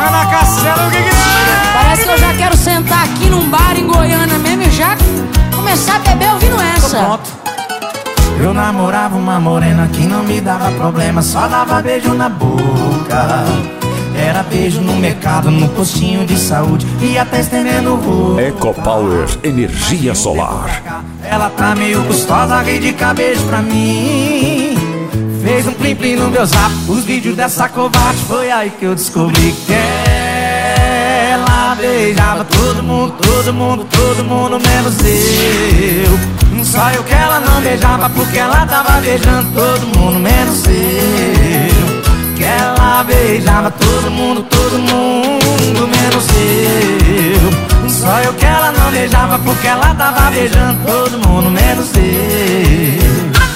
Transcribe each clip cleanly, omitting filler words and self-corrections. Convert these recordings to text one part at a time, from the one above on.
Ana Castela, o que que é? Parece que eu já quero sentar aqui num bar em Goiânia mesmo e já começar a beber ouvindo essa. Pronto. Eu namorava uma morena que não me dava problema, só dava beijo na boca. Era beijo no mercado, no postinho de saúde e até estendendo o rosto. EcoPower Energia Solar. Ela tá meio gostosa, ri de cabeça pra mim. Fez um plim-plim no meu zap, os vídeos dessa covarde. Foi aí que eu descobri que ela beijava todo mundo, todo mundo, todo mundo, menos eu. Só eu que ela não beijava, porque ela tava beijando todo mundo, menos eu. Que ela beijava todo mundo, menos eu. Só eu que ela não beijava, porque ela tava beijando todo mundo, menos eu.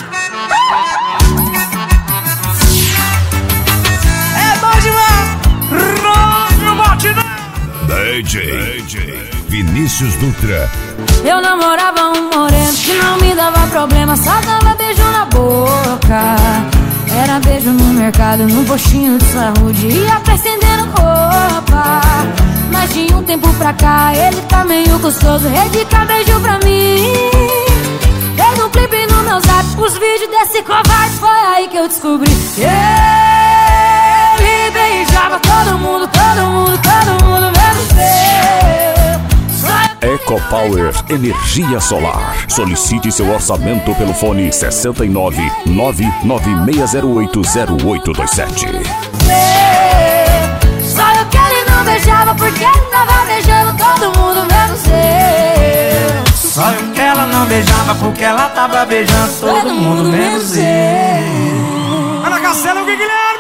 É bom demais! Rock Batidão! DJ Vinícius Dutra. Eu namorava um moreno que não me dava problema, só dava beijo na boca. Era beijo no mercado, no postinho de saúde e até estendendo roupa. Mas de um tempo pra cá ele tá meio gostoso, dedica beijo pra mim. Fez um clipe no meu zap, os vídeos desse covarde. Foi aí que eu descobri que ele beijava todo mundo, todo mundo, todo mundo, menos eu. EcoPower Energia Solar. Solicite seu orçamento pelo fone 69 996080827. Só eu que ele não beijava, porque ele tava beijando todo mundo, menos eu. Só eu que ela não beijava, porque ela tava beijando todo mundo, menos eu. Ana Castela, o que Guilherme?